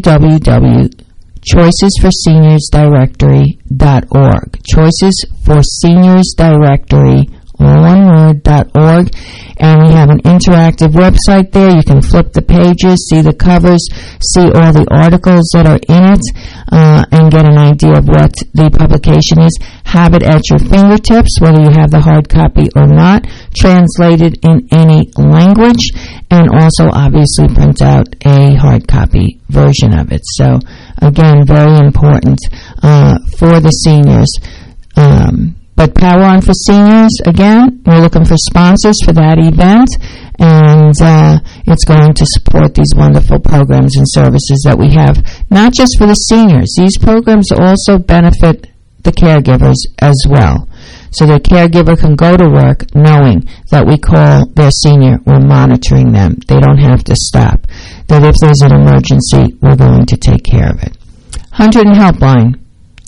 www.choicesforseniors.directory.org. Choices for Seniors Directory, all one word, .org. And we have an interactive website there. You can flip the pages, see the covers, see all the articles that are in it, and get an idea of what the publication is. Have it at your fingertips, whether you have the hard copy or not, translated in any language, and also obviously print out a hard copy version of it. So, again, very important for the seniors. But Power On for Seniors, again, we're looking for sponsors for that event, and it's going to support these wonderful programs and services that we have, not just for the seniors. These programs also benefit the caregivers as well. So the caregiver can go to work knowing that we call their senior, we're monitoring them. They don't have to stop. That if there's an emergency, we're going to take care of it. Hunterdon Helpline,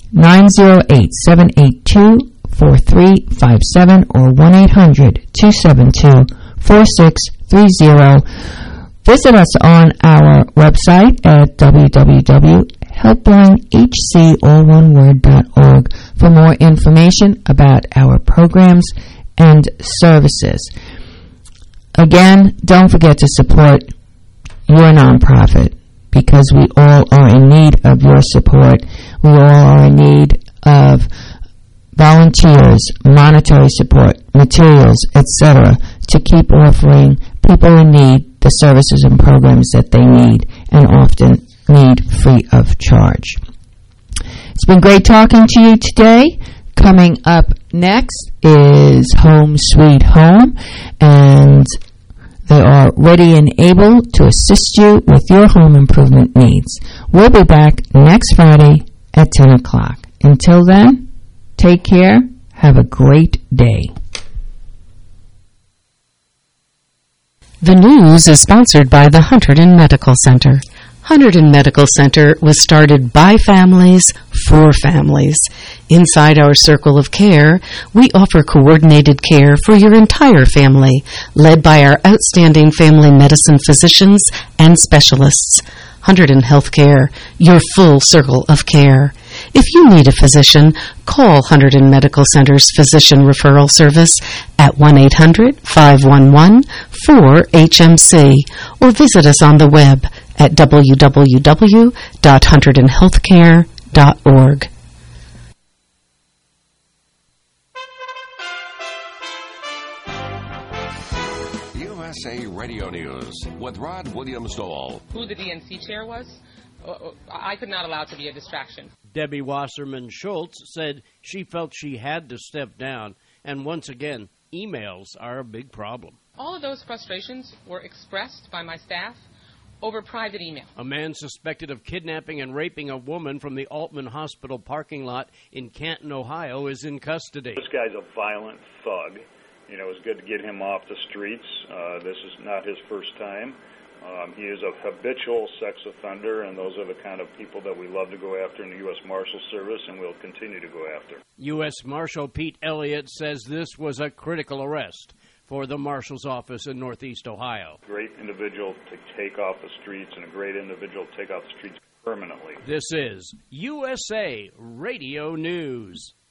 908-782-4357 or 1-800-272-4630. Visit us on our website at www.helplinehc.org for more information about our programs and services. Again, don't forget to support your nonprofit, because we all are in need of your support. We all are in need of volunteers, monetary support, materials, etc., to keep offering people in need the services and programs that they need, and often need free of charge. It's been great talking to you today. Coming up next is Home Sweet Home, and they are ready and able to assist you with your home improvement needs. We'll be back next Friday at 10 o'clock. Until then, take care. Have a great day. The news is sponsored by the Hunterdon Medical Center. Hunterdon Medical Center was started by families for families. Inside our circle of care, we offer coordinated care for your entire family, led by our outstanding family medicine physicians and specialists. Hunterdon Healthcare, your full circle of care. If you need a physician, call Hunterdon Medical Center's Physician Referral Service at 1-800-511-4HMC or visit us on the web at www.hunterdonhealthcare.org. USA Radio News with Rod Williams Dole. Who the DNC chair was, I could not allow to be a distraction. Debbie Wasserman Schultz said she felt she had to step down, and once again, emails are a big problem. All of those frustrations were expressed by my staff over private email. A man suspected of kidnapping and raping a woman from the Altman Hospital parking lot in Canton, Ohio, is in custody. This guy's a violent thug. You know, it's good to get him off the streets. This is not his first time. He is a habitual sex offender, and those are the kind of people that we love to go after in the U.S. Marshal Service, and we'll continue to go after. U.S. Marshal Pete Elliott says this was a critical arrest for the Marshal's office in Northeast Ohio. Great individual to take off the streets, and a great individual to take off the streets permanently. This is USA Radio News.